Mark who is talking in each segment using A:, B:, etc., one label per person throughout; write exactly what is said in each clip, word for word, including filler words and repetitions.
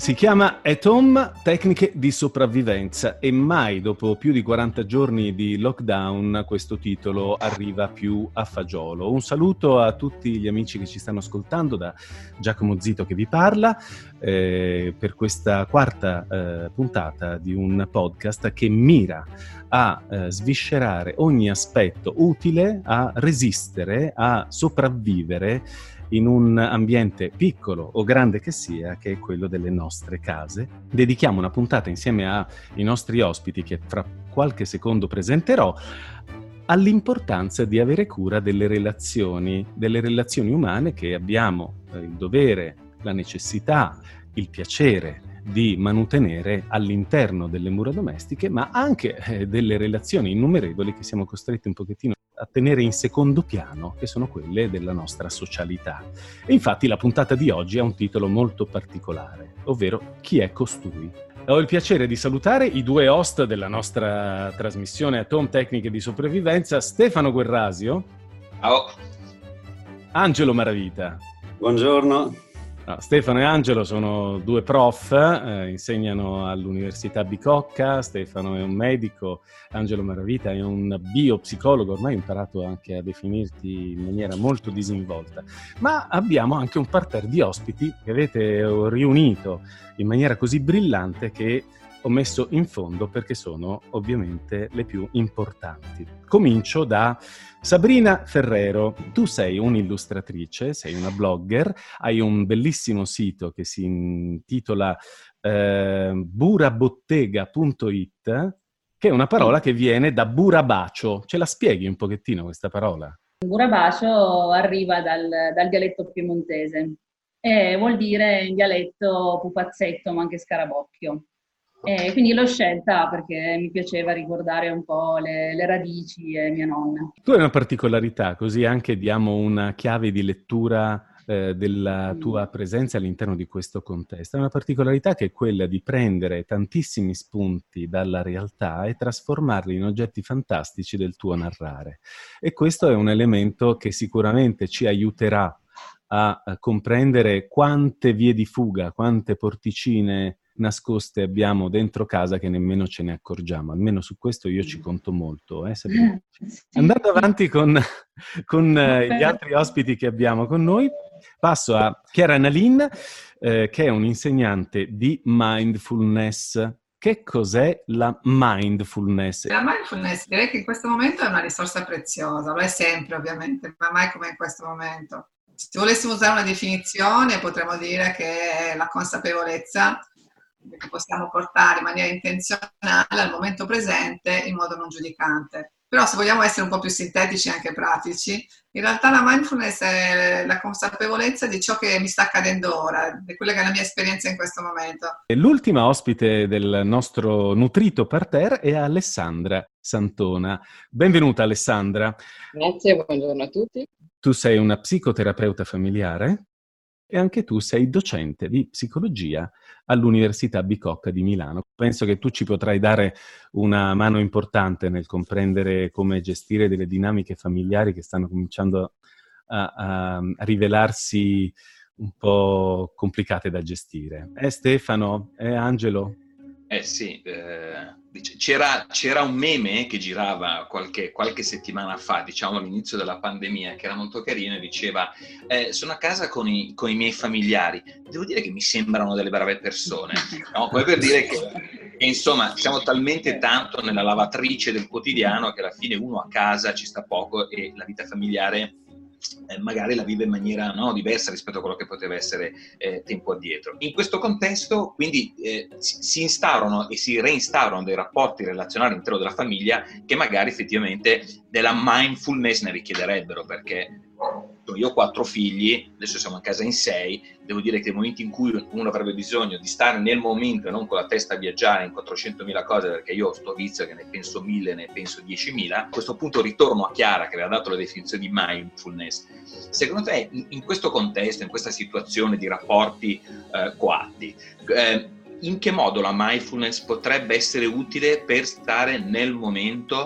A: Si chiama At Home, tecniche di sopravvivenza, e mai dopo più di quaranta giorni di lockdown questo titolo arriva più a fagiolo. Un saluto a tutti gli amici che ci stanno ascoltando, da Giacomo Zito che vi parla, eh, per questa quarta eh, puntata di un podcast che mira a eh, sviscerare ogni aspetto utile a resistere, a sopravvivere in un ambiente piccolo o grande che sia, che è quello delle nostre case. Dedichiamo una puntata insieme ai nostri ospiti, che fra qualche secondo presenterò, all'importanza di avere cura delle relazioni, delle relazioni umane che abbiamo eh, il dovere, la necessità, il piacere di mantenere all'interno delle mura domestiche, ma anche eh, delle relazioni innumerevoli che siamo costretti un pochettino a tenere in secondo piano, che sono quelle della nostra socialità. E infatti la puntata di oggi ha un titolo molto particolare, ovvero Chi è costui? Ho il piacere di salutare i due host della nostra trasmissione At Home, tecniche di sopravvivenza, Stefano Guerrasio.
B: Ciao.
A: Angelo Maravita.
C: Buongiorno.
A: No, Stefano e Angelo sono due prof, eh, insegnano all'Università Bicocca. Stefano è un medico, Angelo Maravita è un biopsicologo, ormai ho imparato anche a definirti in maniera molto disinvolta. Ma abbiamo anche un parterre di ospiti che avete riunito in maniera così brillante che ho messo in fondo perché sono ovviamente le più importanti. Comincio da Sabrina Ferrero. Tu sei un'illustratrice, sei una blogger, hai un bellissimo sito che si intitola eh, burabottega punto it, che è una parola che viene da burabacio. Ce la spieghi un pochettino questa parola?
D: Burabacio arriva dal, dal dialetto piemontese e vuol dire in dialetto pupazzetto, ma anche scarabocchio. E quindi l'ho scelta perché mi piaceva ricordare un po' le, le radici e mia nonna.
A: Tu hai una particolarità, così anche diamo una chiave di lettura eh, della tua presenza all'interno di questo contesto. È una particolarità che è quella di prendere tantissimi spunti dalla realtà e trasformarli in oggetti fantastici del tuo narrare. E questo è un elemento che sicuramente ci aiuterà a, a comprendere quante vie di fuga, quante porticine nascoste abbiamo dentro casa che nemmeno ce ne accorgiamo. Almeno su questo io ci conto molto. Eh, Sabrina? Andando avanti con, con eh, gli altri ospiti che abbiamo con noi, passo a Chiara Nalin, eh, che è un'insegnante di mindfulness. Che cos'è la mindfulness?
E: La mindfulness direi che in questo momento è una risorsa preziosa, lo è sempre ovviamente, ma mai come in questo momento. Se volessimo usare una definizione potremmo dire che è la consapevolezza che possiamo portare in maniera intenzionale al momento presente in modo non giudicante. Però se vogliamo essere un po' più sintetici e anche pratici, in realtà la mindfulness è la consapevolezza di ciò che mi sta accadendo ora, di quella che è la mia esperienza in questo momento.
A: L'ultima ospite del nostro nutrito parterre è Alessandra Santona. Benvenuta Alessandra.
F: Grazie, buongiorno a tutti.
A: Tu sei una psicoterapeuta familiare e anche tu sei docente di psicologia all'Università Bicocca di Milano. Penso che tu ci potrai dare una mano importante nel comprendere come gestire delle dinamiche familiari che stanno cominciando a, a, a rivelarsi un po' complicate da gestire. Eh Stefano? Eh Angelo?
B: Eh sì, eh, c'era, c'era un meme che girava qualche, qualche settimana fa, diciamo all'inizio della pandemia, che era molto carino e diceva eh, sono a casa con i, con i miei familiari, devo dire che mi sembrano delle brave persone, no? Poi per dire che, che insomma siamo talmente tanto nella lavatrice del quotidiano che alla fine uno a casa ci sta poco e la vita familiare Eh, magari la vive in maniera no, diversa rispetto a quello che poteva essere eh, tempo addietro. In questo contesto, quindi, eh, si, si instaurano e si reinstaurano dei rapporti relazionali all'interno della famiglia che magari effettivamente della mindfulness ne richiederebbero, perché io ho quattro figli, adesso siamo a casa in sei, devo dire che nei momenti in cui uno avrebbe bisogno di stare nel momento e non con la testa a viaggiare in quattrocentomila cose, perché io ho sto vizio che ne penso mille, ne penso diecimila, a questo punto ritorno a Chiara che aveva dato la definizione di mindfulness. Secondo te in, in questo contesto, in questa situazione di rapporti eh, coatti, eh, in che modo la mindfulness potrebbe essere utile per stare nel momento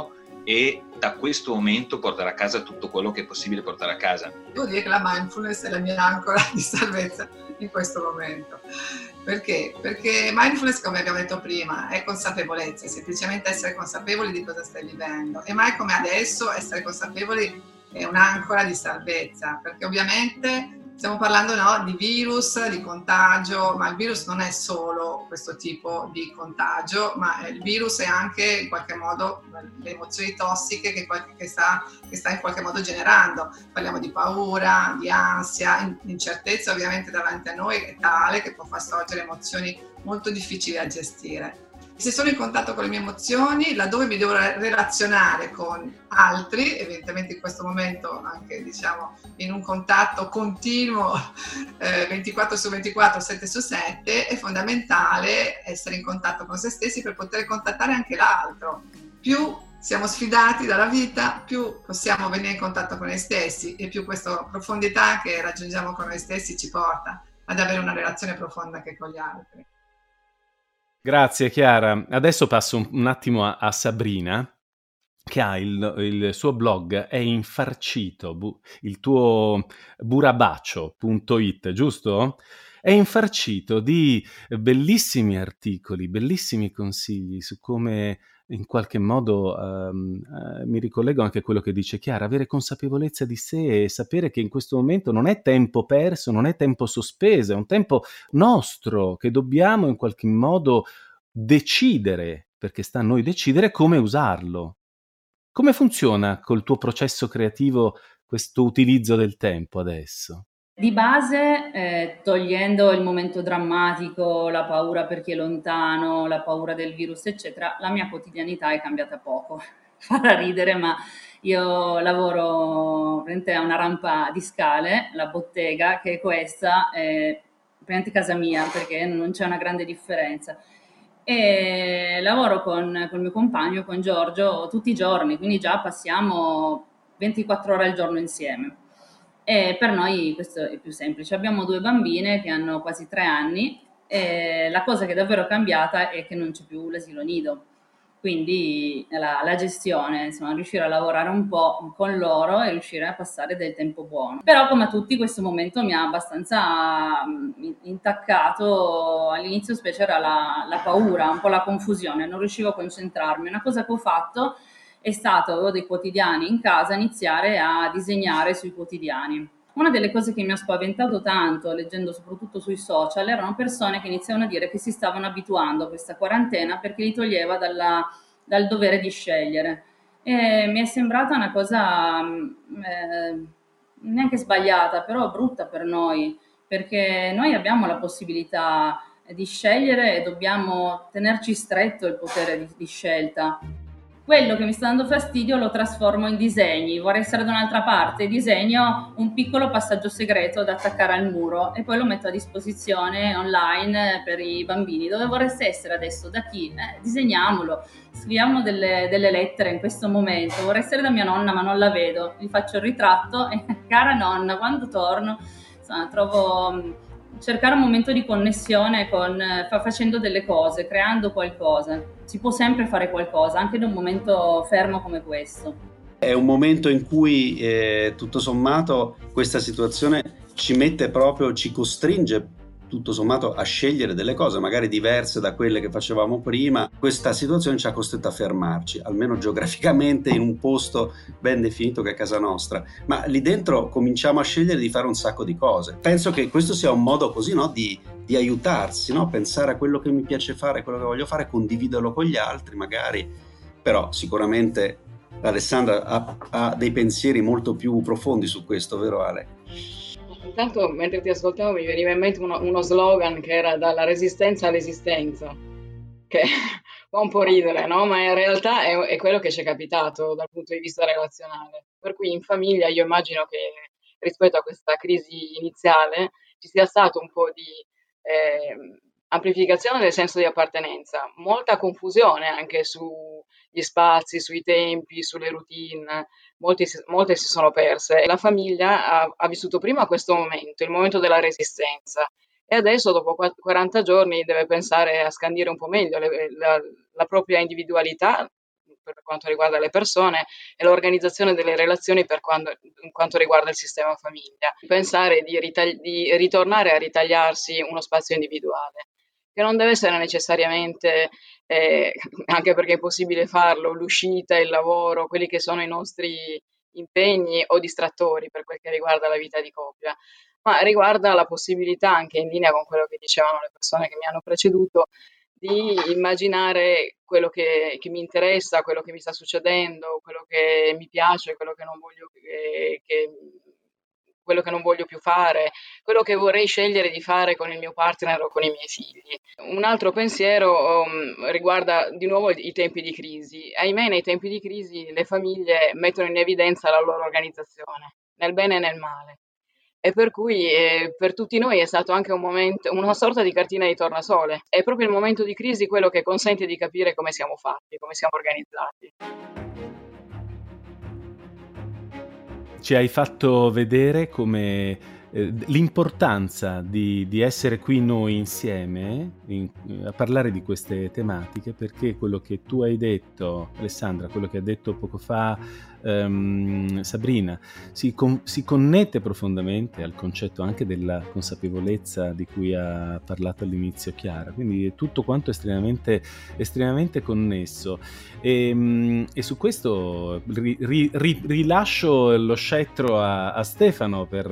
B: e da questo momento portare a casa tutto quello che è possibile portare a casa.
E: Devo dire che la mindfulness è la mia ancora di salvezza in questo momento. Perché? Perché mindfulness, come abbiamo detto prima, è consapevolezza, è semplicemente essere consapevoli di cosa stai vivendo. E mai come adesso essere consapevoli è un'ancora di salvezza, perché ovviamente stiamo parlando, no, di virus, di contagio, ma il virus non è solo questo tipo di contagio, ma il virus è anche in qualche modo le emozioni tossiche che, che, sta, che sta in qualche modo generando. Parliamo di paura, di ansia, incertezza ovviamente davanti a noi è tale che può far sorgere emozioni molto difficili da gestire. Se sono in contatto con le mie emozioni, laddove mi devo relazionare con altri, evidentemente in questo momento anche diciamo in un contatto continuo eh, ventiquattro su ventiquattro, sette su sette, è fondamentale essere in contatto con se stessi per poter contattare anche l'altro. Più siamo sfidati dalla vita, più possiamo venire in contatto con noi stessi e più questa profondità che raggiungiamo con noi stessi ci porta ad avere una relazione profonda anche con gli altri.
A: Grazie Chiara. Adesso passo un, un attimo a, a Sabrina, che ha il, il suo blog, è infarcito, bu, il tuo burabacio punto it, giusto? È infarcito di bellissimi articoli, bellissimi consigli su come in qualche modo um, uh, mi ricollego anche a quello che dice Chiara, avere consapevolezza di sé e sapere che in questo momento non è tempo perso, non è tempo sospeso, è un tempo nostro che dobbiamo in qualche modo decidere, perché sta a noi decidere come usarlo. Come funziona col tuo processo creativo questo utilizzo del tempo adesso?
D: Di base, eh, togliendo il momento drammatico, la paura per chi è lontano, la paura del virus, eccetera, la mia quotidianità è cambiata poco. Farà ridere, ma io lavoro praticamente a una rampa di scale, la bottega, che è questa, è praticamente casa mia, perché non c'è una grande differenza. E lavoro con, con il mio compagno, con Giorgio, tutti i giorni, quindi già passiamo ventiquattro ore al giorno insieme. E per noi questo è più semplice. Abbiamo due bambine che hanno quasi tre anni e la cosa che è davvero cambiata è che non c'è più l'asilo nido. Quindi la, la gestione, insomma, riuscire a lavorare un po' con loro e riuscire a passare del tempo buono. Però come a tutti questo momento mi ha abbastanza intaccato, all'inizio specie era la, la paura, un po' la confusione, non riuscivo a concentrarmi. Una cosa che ho fatto è stato, avevo dei quotidiani in casa, iniziare a disegnare sui quotidiani. Una delle cose che mi ha spaventato tanto, leggendo soprattutto sui social, erano persone che iniziavano a dire che si stavano abituando a questa quarantena perché li toglieva dalla, dal dovere di scegliere. E mi è sembrata una cosa eh, neanche sbagliata, però brutta per noi, perché noi abbiamo la possibilità di scegliere e dobbiamo tenerci stretto il potere di, di scelta. Quello che mi sta dando fastidio lo trasformo in disegni, vorrei essere da un'altra parte, disegno un piccolo passaggio segreto da attaccare al muro e poi lo metto a disposizione online per i bambini. Dove vorreste essere adesso? Da chi? Eh, disegniamolo, scriviamo delle, delle lettere in questo momento. Vorrei essere da mia nonna ma non la vedo, gli faccio il ritratto e cara nonna, quando torno, insomma, trovo... cercare un momento di connessione con, fa, facendo delle cose, creando qualcosa. Si può sempre fare qualcosa, anche in un momento fermo come questo.
C: È un momento in cui eh, tutto sommato questa situazione ci mette proprio, ci costringe tutto sommato a scegliere delle cose magari diverse da quelle che facevamo prima. Questa situazione ci ha costretto a fermarci, almeno geograficamente, in un posto ben definito che è casa nostra, ma lì dentro cominciamo a scegliere di fare un sacco di cose. Penso che questo sia un modo così, no, di, di aiutarsi, no? Pensare a quello che mi piace fare, quello che voglio fare, condividerlo con gli altri magari, però sicuramente Alessandra ha, ha dei pensieri molto più profondi su questo, vero Ale?
F: Intanto, mentre ti ascoltavo, mi veniva in mente uno, uno slogan che era dalla resistenza all'esistenza, che fa un po' ridere, no? Ma in realtà è, è quello che ci è capitato dal punto di vista relazionale. Per cui in famiglia io immagino che rispetto a questa crisi iniziale ci sia stato un po' di eh, amplificazione del senso di appartenenza, molta confusione anche sugli spazi, sui tempi, sulle routine. Molti, molte si sono perse. La famiglia ha, ha vissuto prima questo momento, il momento della resistenza, e adesso dopo quaranta giorni deve pensare a scandire un po' meglio le, la, la propria individualità per quanto riguarda le persone e l'organizzazione delle relazioni per quando, in quanto riguarda il sistema famiglia. Pensare di, ritagli- di ritornare a ritagliarsi uno spazio individuale, che non deve essere necessariamente, eh, anche perché è possibile farlo, l'uscita, il lavoro, quelli che sono i nostri impegni o distrattori per quel che riguarda la vita di coppia, ma riguarda la possibilità, anche in linea con quello che dicevano le persone che mi hanno preceduto, di immaginare quello che, che mi interessa, quello che mi sta succedendo, quello che mi piace, quello che non voglio, che, che- quello che non voglio più fare, quello che vorrei scegliere di fare con il mio partner o con i miei figli. Un altro pensiero um, riguarda di nuovo i tempi di crisi. Ahimè, nei tempi di crisi le famiglie mettono in evidenza la loro organizzazione, nel bene e nel male. E per cui eh, per tutti noi è stato anche un momento, una sorta di cartina di tornasole. È proprio il momento di crisi quello che consente di capire come siamo fatti, come siamo organizzati.
A: Ci hai fatto vedere come eh, l'importanza di, di essere qui noi insieme in- a parlare di queste tematiche, perché quello che tu hai detto, Alessandra, quello che ha detto poco fa ehm, Sabrina, si, con- si connette profondamente al concetto anche della consapevolezza di cui ha parlato all'inizio Chiara, quindi tutto quanto è estremamente, estremamente connesso. E, mm, e su questo ri- ri- ri- rilascio lo scettro a, a Stefano per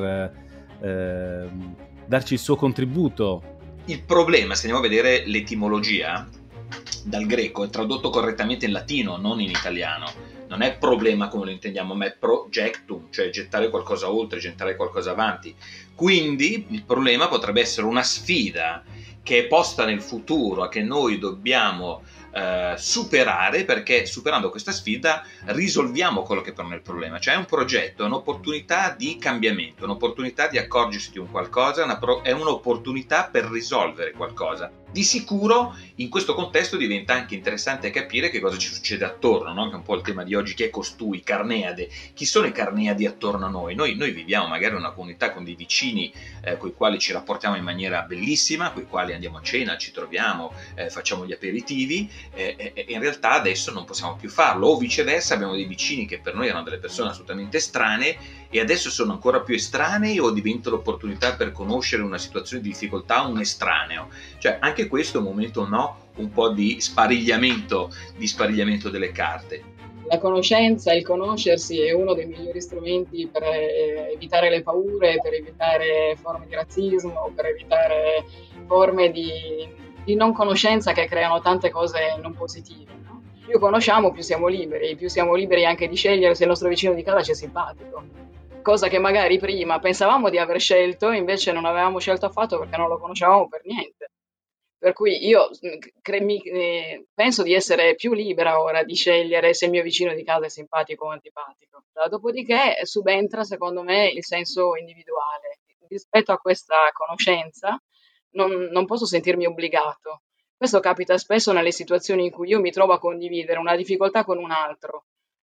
A: eh, darci il suo contributo.
B: Il problema, se andiamo a vedere l'etimologia, dal greco è tradotto correttamente in latino, non in italiano. Non è problema come lo intendiamo, ma è projectum, cioè gettare qualcosa oltre, gettare qualcosa avanti. Quindi il problema potrebbe essere una sfida che è posta nel futuro, che noi dobbiamo eh, superare, perché superando questa sfida risolviamo quello che per noi è il problema. Cioè è un progetto, è un'opportunità di cambiamento, un'opportunità di accorgersi di un qualcosa, una pro- è un'opportunità per risolvere qualcosa. Di sicuro in questo contesto diventa anche interessante capire che cosa ci succede attorno, no? Che è un po' il tema di oggi, che è costui, Carneade. Chi sono i Carneadi attorno a noi? Noi, noi viviamo magari in una comunità con dei vicini eh, con i quali ci rapportiamo in maniera bellissima, con i quali andiamo a cena, ci troviamo, eh, facciamo gli aperitivi, eh, e in realtà adesso non possiamo più farlo, o viceversa abbiamo dei vicini che per noi erano delle persone assolutamente estranee e adesso sono ancora più estranei o diventano l'opportunità per conoscere una situazione di difficoltà un estraneo. Cioè anche questo è un momento, no, un po' di sparigliamento, di sparigliamento delle carte.
F: La conoscenza, il conoscersi è uno dei migliori strumenti per eh, evitare le paure, per evitare forme di razzismo, per evitare forme di, di non conoscenza che creano tante cose non positive, no? Più conosciamo, più siamo liberi, più siamo liberi anche di scegliere se il nostro vicino di casa ci è simpatico. Cosa che magari prima pensavamo di aver scelto, invece non avevamo scelto affatto perché non lo conoscevamo per niente. Per cui io cre- mi- eh, penso di essere più libera ora di scegliere se il mio vicino di casa è simpatico o antipatico. Dopodiché subentra, secondo me, il senso individuale. Rispetto a questa conoscenza non, non posso sentirmi obbligato. Questo capita spesso nelle situazioni in cui io mi trovo a condividere una difficoltà con un altro.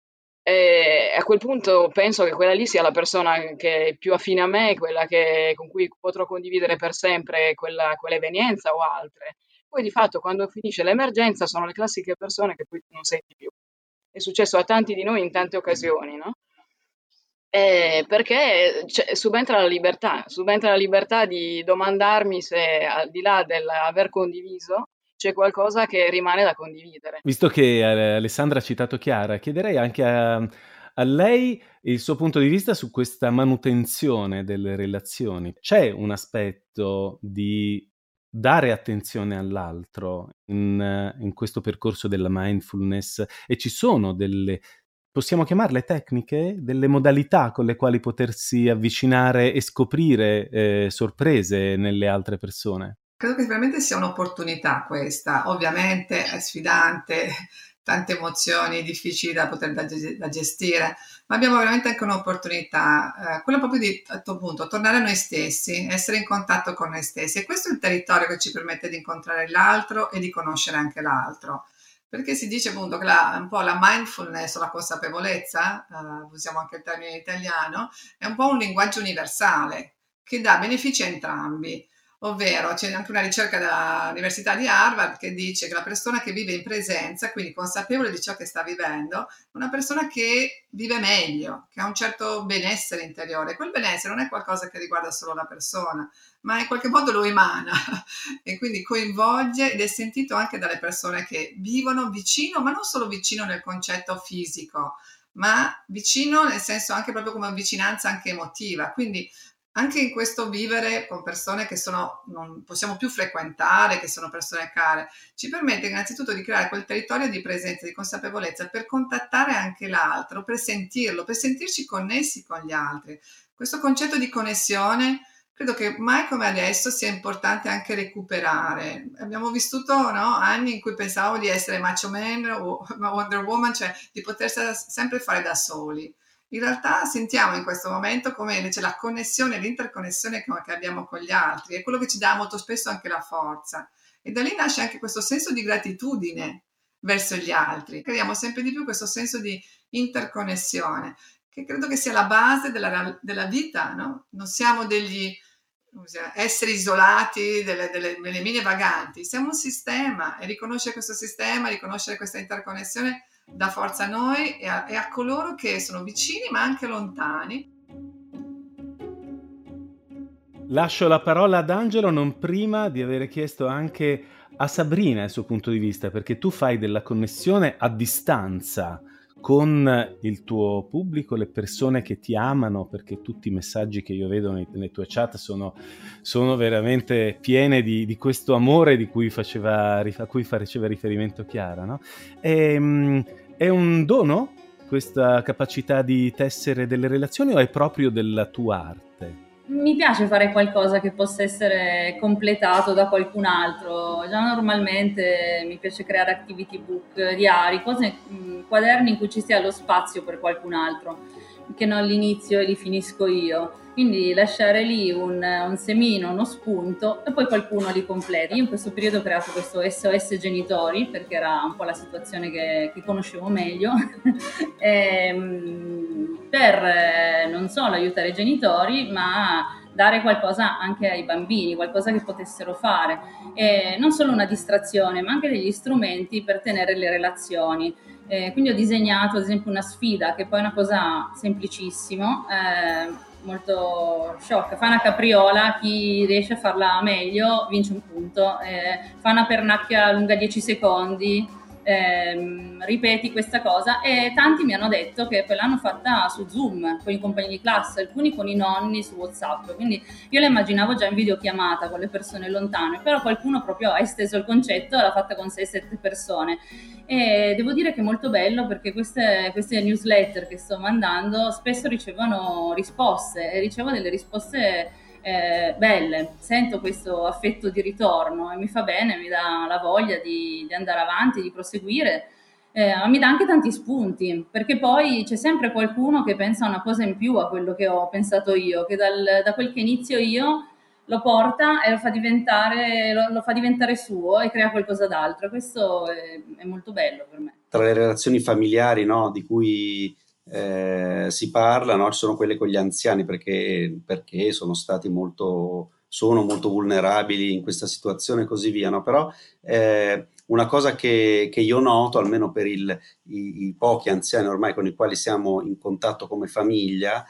F: E a quel punto penso che quella lì sia la persona che è più affine a me, quella che- con cui potrò condividere per sempre quella, quell'evenienza o altre. Poi di fatto quando finisce l'emergenza sono le classiche persone che poi non senti più. È successo a tanti di noi in tante occasioni, no? Eh, perché cioè, subentra la libertà, subentra la libertà di domandarmi se al di là dell'aver condiviso c'è qualcosa che rimane da condividere.
A: Visto che eh, Alessandra ha citato Chiara, chiederei anche a, a lei il suo punto di vista su questa manutenzione delle relazioni. C'è un aspetto di dare attenzione all'altro in, in questo percorso della mindfulness e ci sono delle, possiamo chiamarle tecniche, delle modalità con le quali potersi avvicinare e scoprire eh, sorprese nelle altre persone?
E: Credo che veramente sia un'opportunità questa, ovviamente è sfidante, tante emozioni difficili da poter da, da gestire, ma abbiamo veramente anche un'opportunità, eh, quella proprio di, a tuo punto, tornare a noi stessi, essere in contatto con noi stessi e questo è il territorio che ci permette di incontrare l'altro e di conoscere anche l'altro. Perché si dice appunto che la, un po' la mindfulness o la consapevolezza, eh, usiamo anche il termine italiano, è un po' un linguaggio universale che dà benefici a entrambi. ovvero c'è anche una ricerca dall'Università di Harvard che dice che la persona che vive in presenza, quindi consapevole di ciò che sta vivendo, è una persona che vive meglio, che ha un certo benessere interiore. Quel benessere non è qualcosa che riguarda solo la persona, ma in qualche modo lo emana e quindi coinvolge ed è sentito anche dalle persone che vivono vicino, ma non solo vicino nel concetto fisico, ma vicino nel senso anche proprio come vicinanza anche emotiva. Quindi anche in questo vivere con persone che sono, non possiamo più frequentare, che sono persone care, ci permette innanzitutto di creare quel territorio di presenza, di consapevolezza per contattare anche l'altro, per sentirlo, per sentirci connessi con gli altri. Questo concetto di connessione credo che mai come adesso sia importante anche recuperare. Abbiamo vissuto, no, anni in cui pensavo di essere Macho Man o Wonder Woman, cioè di potersi sempre fare da soli. In realtà sentiamo in questo momento come invece la connessione, l'interconnessione che abbiamo con gli altri è quello che ci dà molto spesso anche la forza. E da lì nasce anche questo senso di gratitudine verso gli altri. Creiamo sempre di più questo senso di interconnessione, che credo che sia la base della, della vita, no? Non siamo degli esseri isolati, delle, delle, delle mine vaganti, siamo un sistema e riconoscere questo sistema, riconoscere questa interconnessione dà forza a noi e a, e a coloro che sono vicini ma anche lontani.
A: Lascio la parola ad Angelo, non prima di avere chiesto anche a Sabrina il suo punto di vista, perché tu fai della connessione a distanza con il tuo pubblico, le persone che ti amano, perché tutti i messaggi che io vedo nei, nelle tue chat sono, sono veramente piene di, di questo amore di cui faceva, a cui faceva riferimento Chiara, no? E, è un dono questa capacità di tessere delle relazioni o è proprio della tua arte?
D: Mi piace fare qualcosa che possa essere completato da qualcun altro. Già normalmente mi piace creare activity book, diari, cose, mh, quaderni in cui ci sia lo spazio per qualcun altro, che non l'inizio e li finisco io. Quindi lasciare lì un, un semino, uno spunto e poi qualcuno li completa. Io in questo periodo ho creato questo S O S genitori perché era un po' la situazione che, che conoscevo meglio e, per non solo aiutare i genitori ma dare qualcosa anche ai bambini, qualcosa che potessero fare e non solo una distrazione ma anche degli strumenti per tenere le relazioni. Eh, quindi ho disegnato ad esempio una sfida che poi è una cosa semplicissima, eh, molto sciocca. Fa una capriola, chi riesce a farla meglio vince un punto, eh, fa una pernacchia lunga dieci secondi, eh, ripeti questa cosa e tanti mi hanno detto che poi l'hanno fatta su Zoom con i compagni di classe, alcuni con i nonni su WhatsApp, quindi io la immaginavo già in videochiamata con le persone lontane, però qualcuno proprio ha esteso il concetto e l'ha fatta con sei sette persone e devo dire che è molto bello perché queste, queste newsletter che sto mandando spesso ricevono risposte e ricevo delle risposte eh, belle, sento questo affetto di ritorno e mi fa bene, mi dà la voglia di, di andare avanti, di proseguire. Eh, mi dà anche tanti spunti, perché poi c'è sempre qualcuno che pensa una cosa in più a quello che ho pensato io, che dal, da quel che inizio io lo porta e lo fa diventare, lo, lo fa diventare suo e crea qualcosa d'altro. Questo è, è molto bello per me.
C: Tra le relazioni familiari, no, di cui eh, si parla, no, ci sono quelle con gli anziani perché, perché sono stati molto, sono molto vulnerabili in questa situazione e così via, no? Però eh, una cosa che, che io noto, almeno per il, i, i pochi anziani ormai con i quali siamo in contatto come famiglia,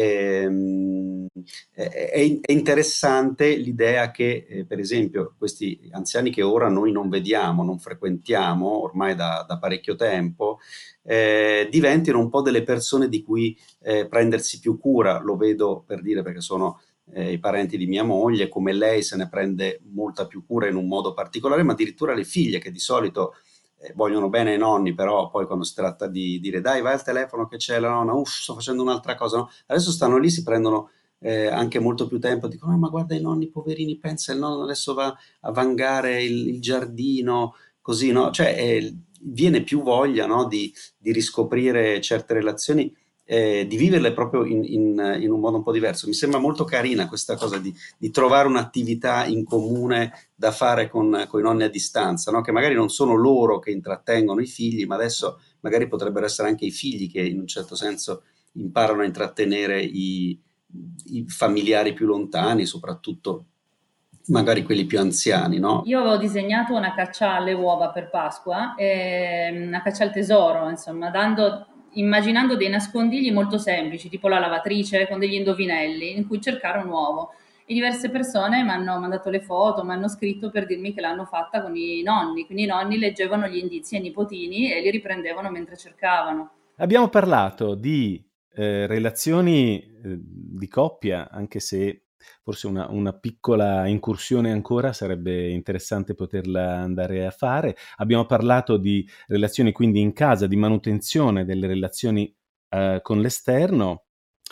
C: ehm, è, è interessante l'idea che, eh, per esempio, questi anziani che ora noi non vediamo, non frequentiamo ormai da, da parecchio tempo, eh, diventino un po' delle persone di cui eh, prendersi più cura. Lo vedo per dire perché sono Eh, i parenti di mia moglie, come lei se ne prende molta più cura in un modo particolare, ma addirittura le figlie che di solito eh, vogliono bene ai nonni, però poi quando si tratta di dire dai vai al telefono che c'è la nonna, uff sto facendo un'altra cosa, no? Adesso stanno lì, si prendono eh, anche molto più tempo, dicono ah, ma guarda i nonni poverini, pensa il nonno adesso va a vangare il, il giardino, così, no? Cioè eh, viene più voglia, no? di, di riscoprire certe relazioni, Eh, di viverle proprio in, in, in un modo un po' diverso. Mi sembra molto carina questa cosa di, di trovare un'attività in comune da fare con, con i nonni a distanza, no? Che magari non sono loro che intrattengono i figli, ma adesso magari potrebbero essere anche i figli che in un certo senso imparano a intrattenere i, i familiari più lontani, soprattutto magari quelli più anziani, no?
D: Io avevo disegnato una caccia alle uova per Pasqua, e una caccia al tesoro, insomma, dando, immaginando dei nascondigli molto semplici, tipo la lavatrice con degli indovinelli, in cui cercare un uovo. E diverse persone mi hanno mandato le foto, mi hanno scritto per dirmi che l'hanno fatta con i nonni, quindi i nonni leggevano gli indizi ai nipotini e li riprendevano mentre cercavano.
A: Abbiamo parlato di eh, relazioni eh, di coppia, anche se forse una, una piccola incursione ancora sarebbe interessante poterla andare a fare. Abbiamo parlato di relazioni quindi in casa, di manutenzione delle relazioni eh, con l'esterno,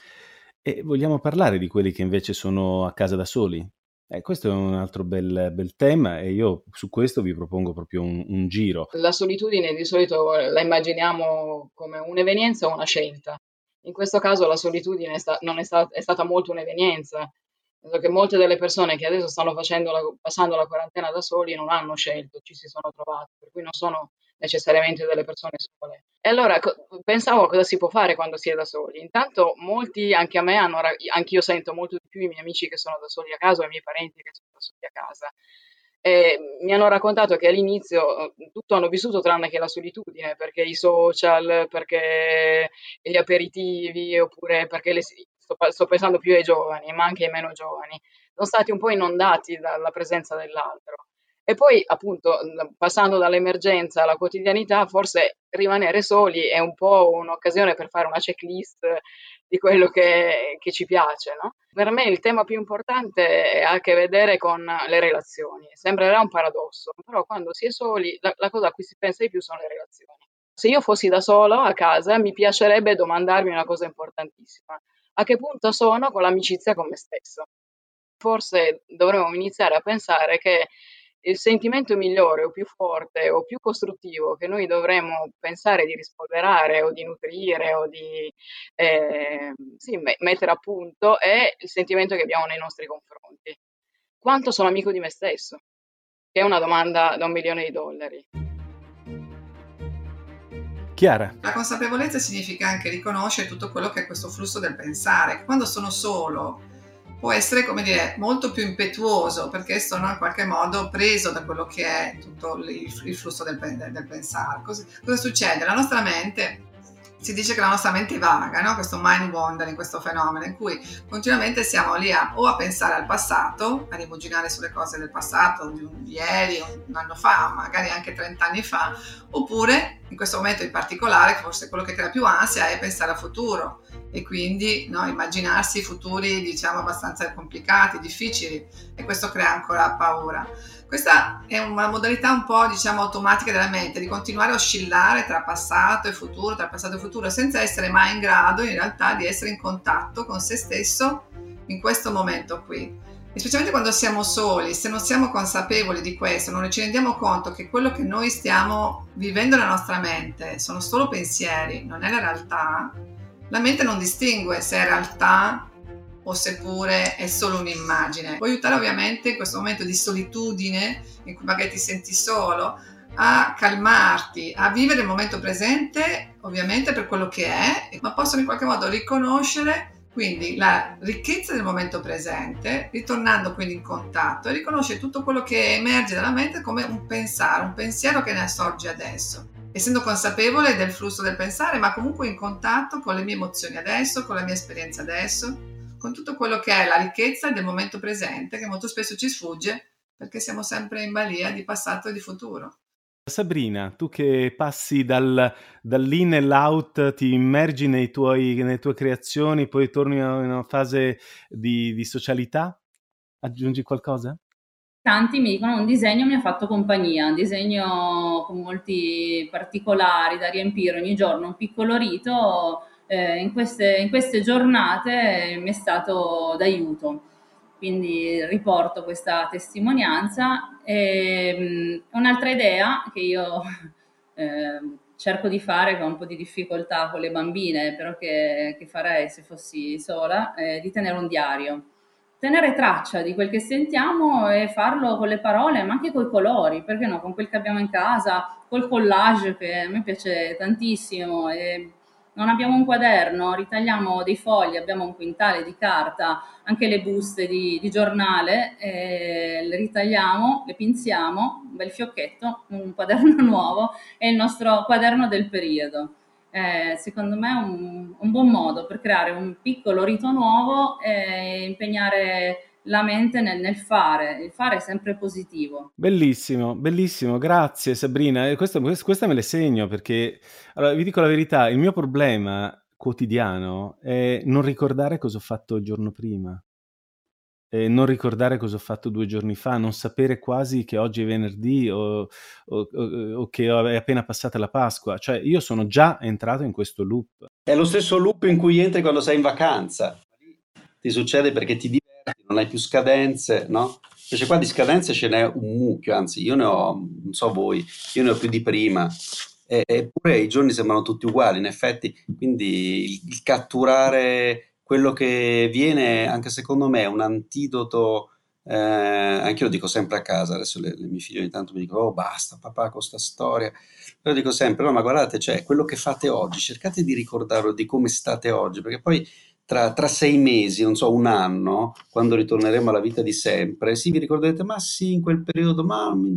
A: e vogliamo parlare di quelli che invece sono a casa da soli. Eh, questo è un altro bel, bel tema, e io su questo vi propongo proprio un, un giro.
F: La solitudine di solito la immaginiamo come un'evenienza o una scelta. In questo caso la solitudine è, sta- non è, sta- è stata molto un'evenienza. Nel senso che molte delle persone che adesso stanno facendo la- passando la quarantena da soli non hanno scelto, ci si sono trovati, per cui non sono necessariamente delle persone sole. E allora co- pensavo a cosa si può fare quando si è da soli. Intanto molti, anche a me, hanno, ra- anch'io sento molto di più i miei amici che sono da soli a casa o i miei parenti che sono da soli a casa. E mi hanno raccontato che all'inizio eh, tutto hanno vissuto tranne che la solitudine, perché i social, perché gli aperitivi, oppure perché le, si- sto, pa- sto pensando più ai giovani, ma anche ai meno giovani, sono stati un po' inondati dalla presenza dell'altro. E poi, appunto, l- passando dall'emergenza alla quotidianità, forse rimanere soli è un po' un'occasione per fare una checklist di quello che, che ci piace, no? Per me il tema più importante ha a che vedere con le relazioni. Sembrerà un paradosso, però quando si è soli, la, la cosa a cui si pensa di più sono le relazioni. Se io fossi da solo a casa, mi piacerebbe domandarmi una cosa importantissima: a che punto sono con l'amicizia con me stesso? Forse dovremmo iniziare a pensare che il sentimento migliore o più forte o più costruttivo che noi dovremmo pensare di rispolverare o di nutrire o di eh, sì, me- mettere a punto è il sentimento che abbiamo nei nostri confronti. Quanto sono amico di me stesso? Che è una domanda da un milione di dollari.
A: Chiara.
E: La consapevolezza significa anche riconoscere tutto quello che è questo flusso del pensare. Quando sono solo può essere, come dire, molto più impetuoso, perché sono in qualche modo preso da quello che è tutto il, il flusso del, del pensare. Cosa, cosa succede? La nostra mente, si dice che la nostra mente è vaga, no? Questo mind wandering, questo fenomeno in cui continuamente siamo lì a, o a pensare al passato, a rimuginare sulle cose del passato, di, un, di ieri, un anno fa, magari anche trent'anni fa, oppure in questo momento in particolare, forse quello che crea più ansia è pensare al futuro, e quindi no, immaginarsi futuri, diciamo, abbastanza complicati, difficili, e questo crea ancora paura. Questa è una modalità un po', diciamo, automatica della mente, di continuare a oscillare tra passato e futuro, tra passato e futuro, senza essere mai in grado in realtà di essere in contatto con se stesso in questo momento qui. E specialmente quando siamo soli, se non siamo consapevoli di questo, non ci rendiamo conto che quello che noi stiamo vivendo nella nostra mente sono solo pensieri, non è la realtà, la mente non distingue se è realtà o seppure è solo un'immagine. Può aiutare ovviamente in questo momento di solitudine, in cui magari ti senti solo, a calmarti, a vivere il momento presente, ovviamente per quello che è, ma possono in qualche modo riconoscere quindi la ricchezza del momento presente, ritornando quindi in contatto, e riconoscere tutto quello che emerge dalla mente come un pensare, un pensiero che ne assorge adesso, essendo consapevole del flusso del pensare, ma comunque in contatto con le mie emozioni adesso, con la mia esperienza adesso, con tutto quello che è la ricchezza del momento presente, che molto spesso ci sfugge perché siamo sempre in balia di passato e di futuro.
A: Sabrina, tu che passi dal, dall'in e l'out, ti immergi nei tuoi, nelle tue creazioni, poi torni in una fase di, di socialità, aggiungi qualcosa?
D: Tanti mi dicono un disegno mi ha fatto compagnia, un disegno con molti particolari da riempire ogni giorno, un piccolo rito, eh, in queste, in queste giornate mi è stato d'aiuto. Quindi riporto questa testimonianza. E, mh, un'altra idea che io eh, cerco di fare con un po' di difficoltà con le bambine, però che, che farei se fossi sola, è di tenere un diario. Tenere traccia di quel che sentiamo e farlo con le parole, ma anche coi colori, perché no? Con quel che abbiamo in casa, col collage che a me piace tantissimo. E Non abbiamo un quaderno, ritagliamo dei fogli, abbiamo un quintale di carta, anche le buste di, di giornale, eh, le ritagliamo, le pinziamo, un bel fiocchetto, un quaderno nuovo, è il nostro quaderno del periodo. Eh, secondo me è un, un buon modo per creare un piccolo rito nuovo e impegnare la mente nel, nel fare. Il fare è sempre positivo.
A: Bellissimo, bellissimo, grazie Sabrina. E questo- quest- questa me le segno perché, allora, vi dico la verità, il mio problema quotidiano è non ricordare cosa ho fatto il giorno prima, e non ricordare cosa ho fatto due giorni fa, non sapere quasi che oggi è venerdì o, o- o- o che è appena passata la Pasqua. Cioè, io sono già entrato in questo loop.
C: È lo stesso loop in cui entri quando sei in vacanza. Ti succede perché ti diverti, non hai più scadenze, no? Invece qua di scadenze ce n'è un mucchio, anzi io ne ho, non so voi, io ne ho più di prima. E- Eppure i giorni sembrano tutti uguali, in effetti. Quindi il, il catturare quello che viene, anche secondo me, è un antidoto. Eh, anche io lo dico sempre a casa, adesso le, le mie figlie ogni tanto mi dicono, oh basta papà con sta storia. Però dico sempre, no, ma guardate, cioè, quello che fate oggi, cercate di ricordarlo di come state oggi, perché poi tra, tra sei mesi, non so, un anno, quando ritorneremo alla vita di sempre, sì, vi ricorderete, ma sì, in quel periodo, ma mm,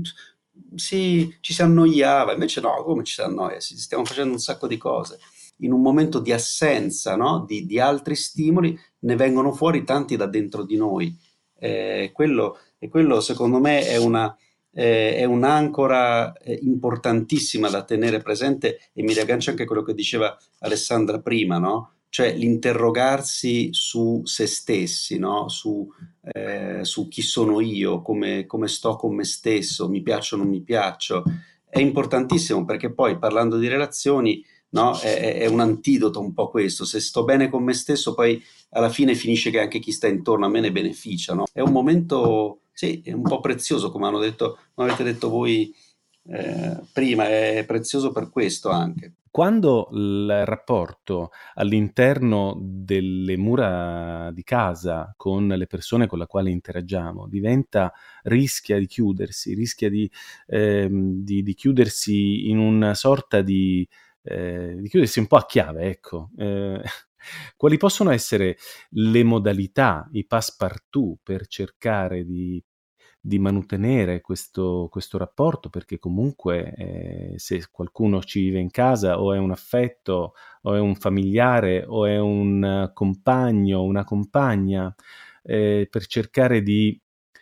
C: sì, ci si annoiava, invece no, come ci si annoia? Sì, stiamo facendo un sacco di cose. In un momento di assenza, no, di, di altri stimoli, ne vengono fuori tanti da dentro di noi. Eh, quello, e quello, secondo me, è una eh, è un'ancora eh, importantissima da tenere presente e mi riaggancio anche a quello che diceva Alessandra prima, no? Cioè l'interrogarsi su se stessi, no? Su, eh, su chi sono io, come, come sto con me stesso, mi piaccio o non mi piaccio, è importantissimo perché poi parlando di relazioni, no? È, è un antidoto un po' questo, se sto bene con me stesso poi alla fine finisce che anche chi sta intorno a me ne beneficia, no? È un momento, sì, è un po' prezioso, come hanno detto, come avete detto voi eh, prima, è prezioso per questo anche.
A: Quando il rapporto all'interno delle mura di casa con le persone con le quali interagiamo diventa, rischia di chiudersi, rischia di, ehm, di, di chiudersi in una sorta di, eh, di chiudersi un po' a chiave, ecco. Eh, quali possono essere le modalità, i passepartout per cercare di di mantenere questo, questo rapporto, perché comunque eh, se qualcuno ci vive in casa o è un affetto o è un familiare o è un eh, compagno, una compagna, eh, per cercare di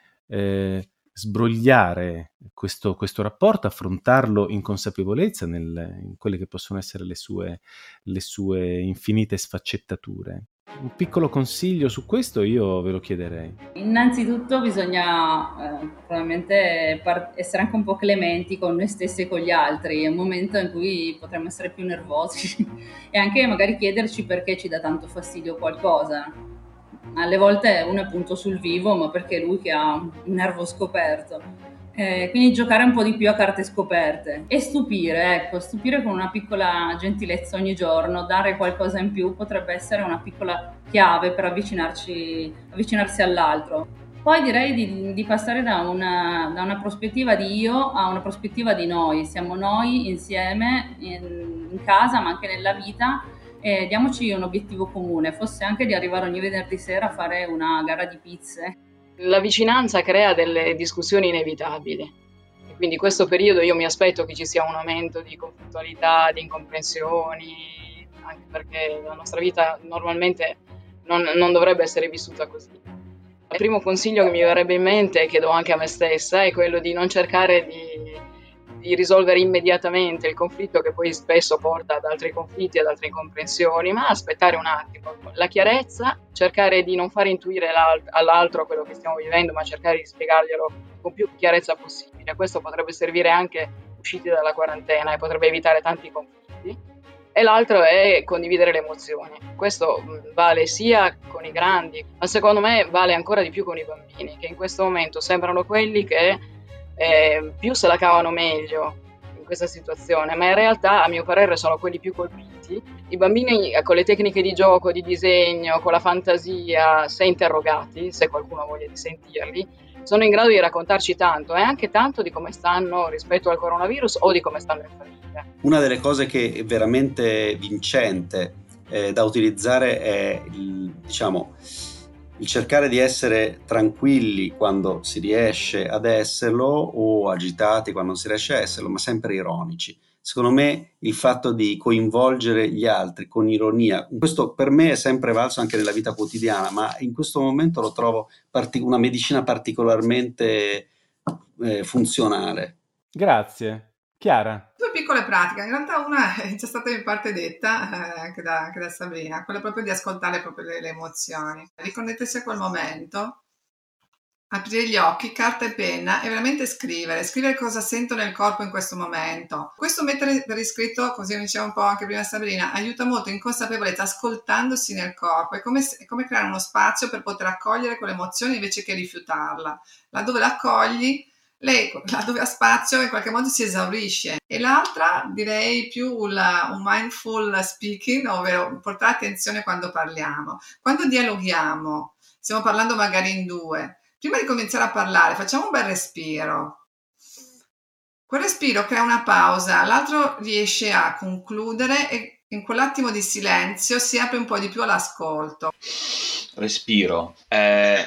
A: eh, sbrogliare questo, questo rapporto, affrontarlo in consapevolezza nel, in quelle che possono essere le sue, le sue infinite sfaccettature. Un piccolo consiglio su questo io ve lo chiederei.
D: Innanzitutto bisogna eh, probabilmente par- essere anche un po' clementi con noi stessi e con gli altri, è un momento in cui potremmo essere più nervosi e anche magari chiederci perché ci dà tanto fastidio qualcosa. Alle volte uno è punto sul vivo, ma perché è lui che ha un nervo scoperto. Eh, quindi giocare un po' di più a carte scoperte e stupire, ecco, stupire con una piccola gentilezza ogni giorno, dare qualcosa in più potrebbe essere una piccola chiave per avvicinarci, avvicinarsi all'altro. Poi direi di, di passare da una, da una prospettiva di io a una prospettiva di noi, siamo noi insieme in, in casa ma anche nella vita e diamoci un obiettivo comune, forse anche di arrivare ogni venerdì sera a fare una gara di pizze.
F: La vicinanza crea delle discussioni inevitabili, e quindi in questo periodo io mi aspetto che ci sia un aumento di conflittualità, di incomprensioni, anche perché la nostra vita normalmente non, non dovrebbe essere vissuta così. Il primo consiglio che mi verrebbe in mente, e che do anche a me stessa, è quello di non cercare di, di risolvere immediatamente il conflitto che poi spesso porta ad altri conflitti, ad altre incomprensioni, ma aspettare un attimo. La chiarezza, cercare di non far intuire all'altro quello che stiamo vivendo, ma cercare di spiegarglielo con più chiarezza possibile. Questo potrebbe servire anche usciti dalla quarantena e potrebbe evitare tanti conflitti. E l'altro è condividere le emozioni. Questo vale sia con i grandi, ma secondo me vale ancora di più con i bambini, che in questo momento sembrano quelli che eh, più se la cavano meglio in questa situazione, ma in realtà a mio parere sono quelli più colpiti. I bambini con le tecniche di gioco, di disegno, con la fantasia, se interrogati, se qualcuno ha voglia di sentirli, sono in grado di raccontarci tanto e anche tanto di come stanno rispetto al coronavirus o di come stanno in famiglia.
C: Una delle cose che è veramente vincente eh, da utilizzare è il, diciamo, il cercare di essere tranquilli quando si riesce ad esserlo o agitati quando non si riesce a esserlo, ma sempre ironici. Secondo me il fatto di coinvolgere gli altri con ironia, questo per me è sempre valso anche nella vita quotidiana, ma in questo momento lo trovo partic- una medicina particolarmente eh, funzionale.
A: Grazie. Chiara.
E: Due piccole pratiche, in realtà una è già stata in parte detta eh, anche, da, anche da Sabrina, quella proprio di ascoltare proprio le, le emozioni, riconnettersi a quel momento, aprire gli occhi, carta e penna e veramente scrivere, scrivere cosa sento nel corpo in questo momento. Questo mettere per iscritto, così diceva un po' anche prima Sabrina, aiuta molto in consapevolezza, ascoltandosi nel corpo, è come, è come creare uno spazio per poter accogliere quell'emozione invece che rifiutarla. Laddove la accogli, lei laddove ha spazio in qualche modo si esaurisce. E l'altra direi più la, un mindful speaking, ovvero portare attenzione quando parliamo. Quando dialoghiamo, stiamo parlando magari in due, prima di cominciare a parlare facciamo un bel respiro. Quel respiro crea una pausa, l'altro riesce a concludere e in quell'attimo di silenzio si apre un po' di più all'ascolto.
B: Respiro. Eh...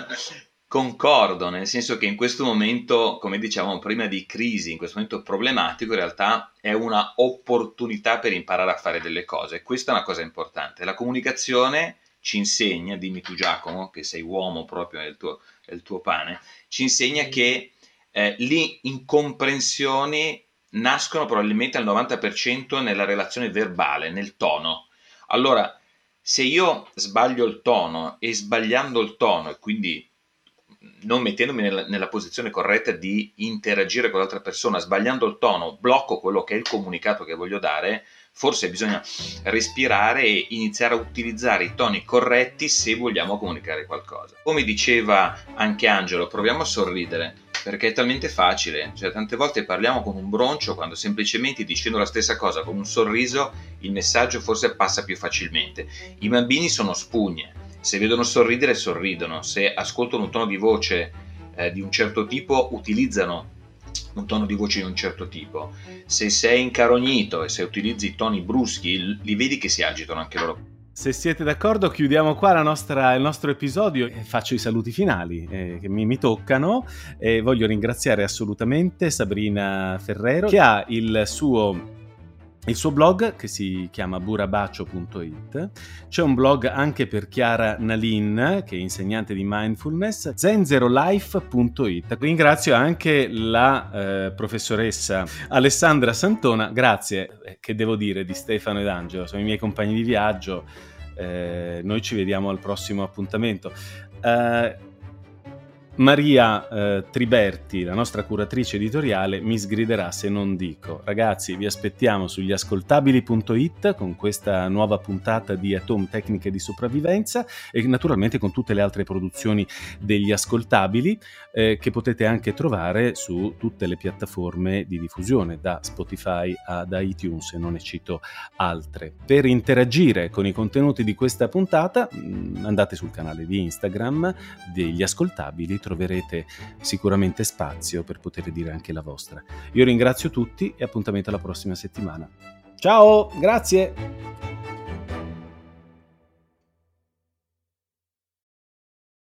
B: Concordo, nel senso che in questo momento, come dicevamo prima, di crisi, in questo momento problematico, in realtà è una opportunità per imparare a fare delle cose. Questa è una cosa importante. La comunicazione ci insegna, dimmi tu Giacomo, che sei uomo proprio, è il tuo, è il tuo pane, ci insegna che eh, le incomprensioni nascono probabilmente al novanta per cento nella relazione verbale, nel tono. Allora, se io sbaglio il tono e sbagliando il tono e quindi non mettendomi nella, nella posizione corretta di interagire con l'altra persona, sbagliando il tono, blocco quello che è il comunicato che voglio dare, forse bisogna respirare e iniziare a utilizzare i toni corretti se vogliamo comunicare qualcosa. Come diceva anche Angelo, proviamo a sorridere, perché è talmente facile, cioè tante volte parliamo con un broncio quando semplicemente dicendo la stessa cosa con un sorriso il messaggio forse passa più facilmente. I bambini sono spugne. Se vedono sorridere, sorridono. Se ascoltano un tono di voce eh, di un certo tipo, utilizzano un tono di voce di un certo tipo. Se sei incarognito e se utilizzi toni bruschi, li vedi che si agitano anche loro.
A: Se siete d'accordo, chiudiamo qua la nostra, il nostro episodio e faccio i saluti finali eh, che mi, mi toccano. E voglio ringraziare assolutamente Sabrina Ferrero, che ha il suo... il suo blog che si chiama burabaccio punto it. C'è un blog anche per Chiara Nalin, che è insegnante di mindfulness, zenzerolife punto it. Ringrazio anche la eh, professoressa Alessandra Santona, grazie, eh, che devo dire, di Stefano ed Angelo, sono i miei compagni di viaggio. Eh, noi ci vediamo al prossimo appuntamento. Eh, Maria eh, Triberti, la nostra curatrice editoriale, mi sgriderà se non dico. Ragazzi, vi aspettiamo sugli ascoltabili punto it con questa nuova puntata di Atom Tecniche di Sopravvivenza e naturalmente con tutte le altre produzioni degli ascoltabili eh, che potete anche trovare su tutte le piattaforme di diffusione, da Spotify ad iTunes, e non ne cito altre. Per interagire con i contenuti di questa puntata mh, andate sul canale di Instagram degli ascoltabili, troverete sicuramente spazio per poter dire anche la vostra. Io ringrazio tutti e appuntamento alla prossima settimana. Ciao, grazie!